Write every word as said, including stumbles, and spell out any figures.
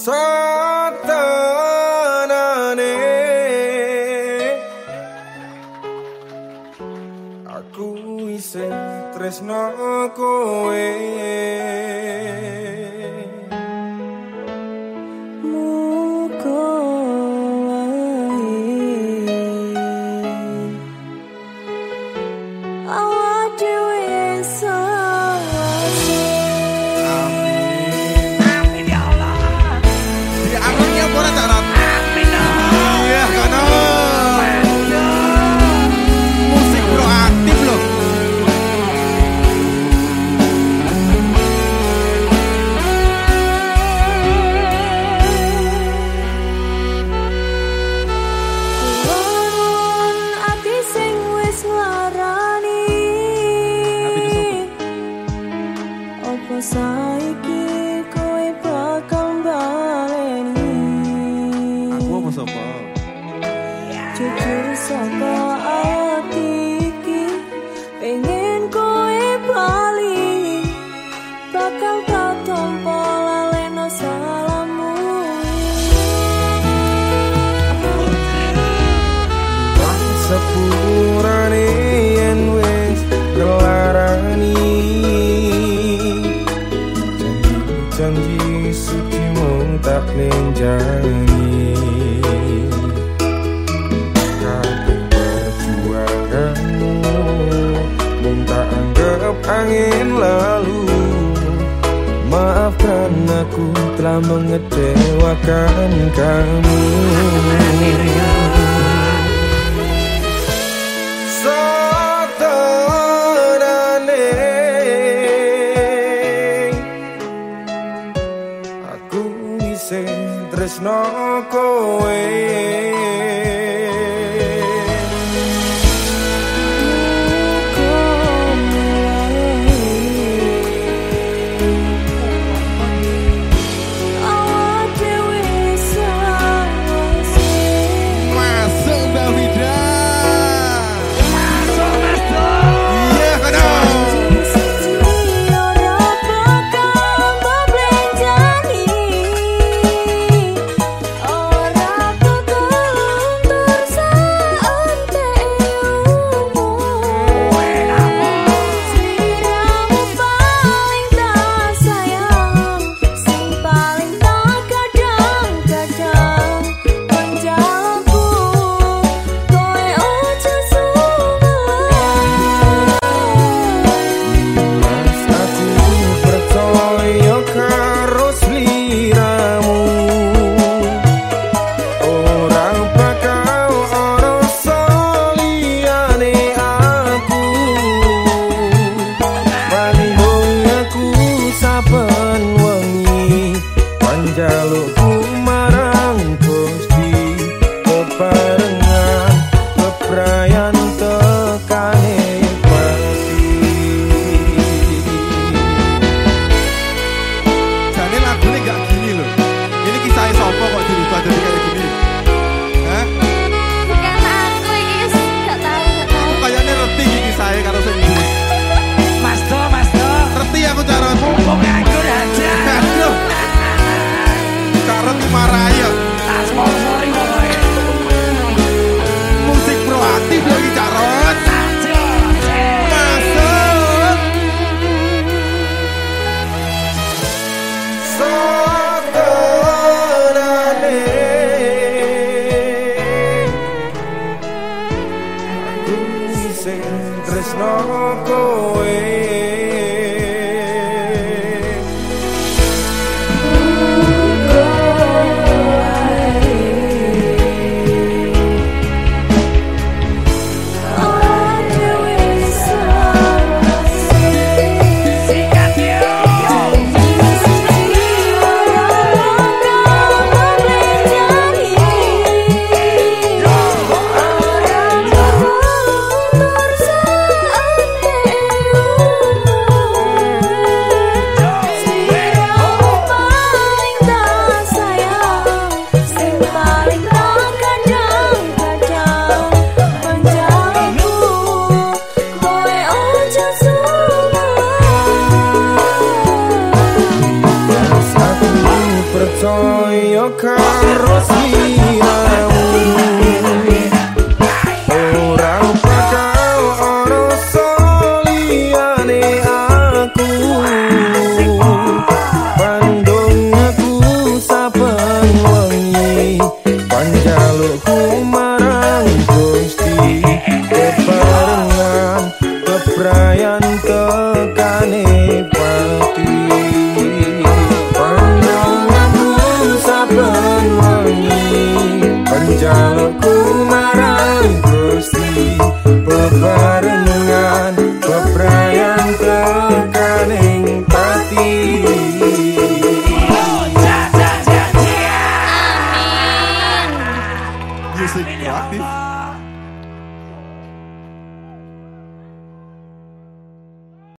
satenane aku isih tresno kowe. Saiki kowe bakal baleni. Aku apa sapa? Jujur saka ati iki pengen kowe bali. Bakal katompo laleno salamu. Sepurane yen wis ngelarani janji suci mung tak lenjani. Kabeh perjuanganmu mung tak anggap angin lalu. Maafkan aku telah mengecewakan kamu. Tresno kowe jalukku marang Gusti keparengan keprayan tekane pati. Jane lagune gak gini loh. Ini kisahnya sopo kok dirubah jadi kayak gini? Hah? Bukan aku iki gak tahu gak tahu. Kayaknya ngerti iki kisahnya karo sing iki. Mas Do, Mas Do. Ngerti aku cara mumpung nganggur aja. Aduh. Cara maraya. Tak sponsori pokoknya. Musik proaktif lagi Carot. Masuk satenane aku sing tresno kowe.